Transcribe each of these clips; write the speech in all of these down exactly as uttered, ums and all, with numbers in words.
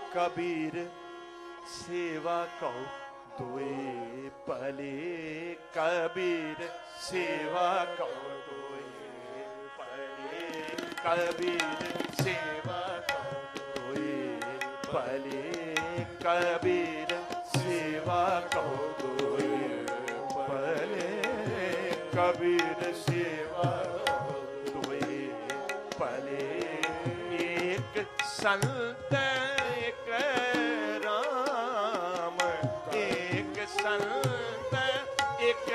कबीर सेवा कौ दुए पले, कबीर सेवा कौ दुए पले, कबीर सेवा कौ दुए पले, कबीर सेवा कौ दुए पले, कबीर सेवा दुए पले। एक संत एक राम, एक संत एक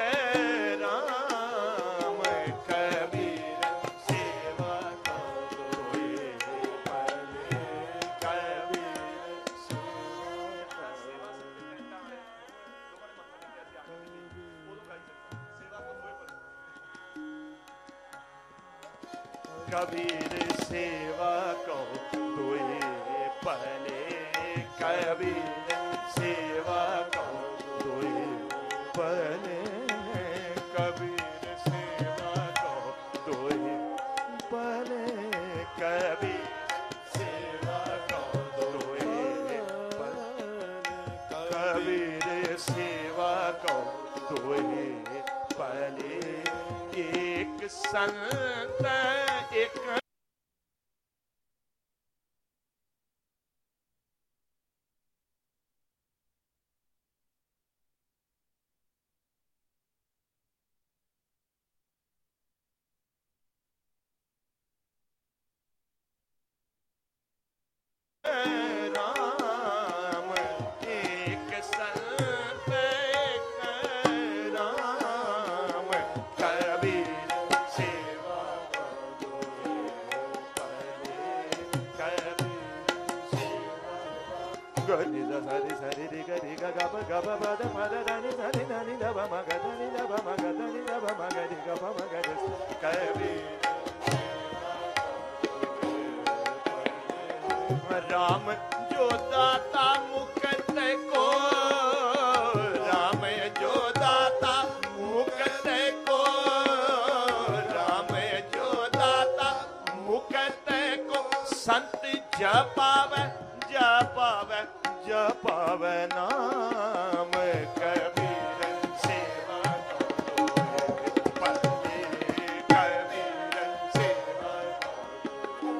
राम, कबीर सेवा कौ दुए पले, कबीर सेवा कबीर सेवा कौ दुए पले, कबीर सेवा कौ दुए पले, कबीर सेवा कौ दुए पले, कबीर सेवा कौ दुए पले, कबीर सेवा कौ दुए पले। एक संत एक राम, एक संत एक राम, कबीर सेवा कौ दुए पले, कबीर सेवा। गरि द सरि सरि रि गरि ग ग प ग प प द प द द नि ध नि ध नि ध प म ग ध नि ध प म ग ध नि ध प म ग रि ग प म ग रि। कबीर राम जो दाता मुक्त को, राम जो दाता मुक्त को, राम जो दाता मुक्त को, संत जपावे जपावे जपावे नाम, कबीर सेवा कौ दुए पले, कबीर सेवा कौ।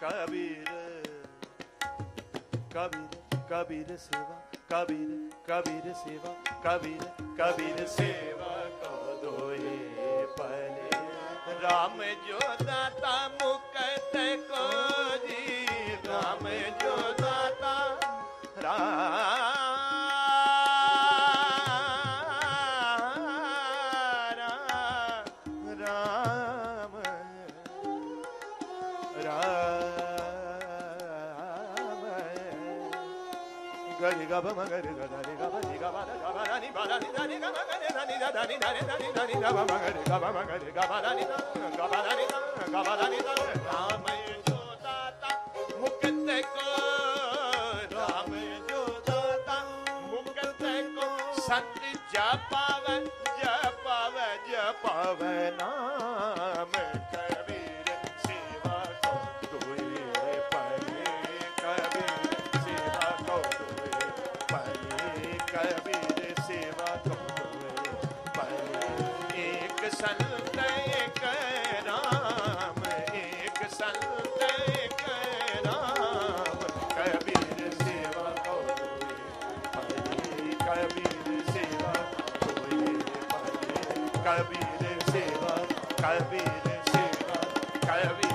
कबीर कबीर कबीर सेवा कबीर कबीर सेवा कबीर कबीर सेवा को दोए पले राम जो दाता मुकत को जी राम जो दाता Ram gari ga ba ma gari ga da ni ga ba ni ga ba da ga ba da ni ba da ni da ni ga ma gari da ni da da ni da ni da ni da ni da ba ma gari ga ba ma gari ga ba da ni da ga ba da ni da ga ba da ni da Ram जो दाता मुक्त को राम जो दाता मुक्त को सत जपावे जपावे जपावे नाम कबीर सेवा को दोए पले कबीर सेवा को कबीर सेवा को पले एक संत एक राम एक संत एक राम कबीर सेवा को पले कबीर सेवा पले कबीर सेवा कबीर सेवा कबीर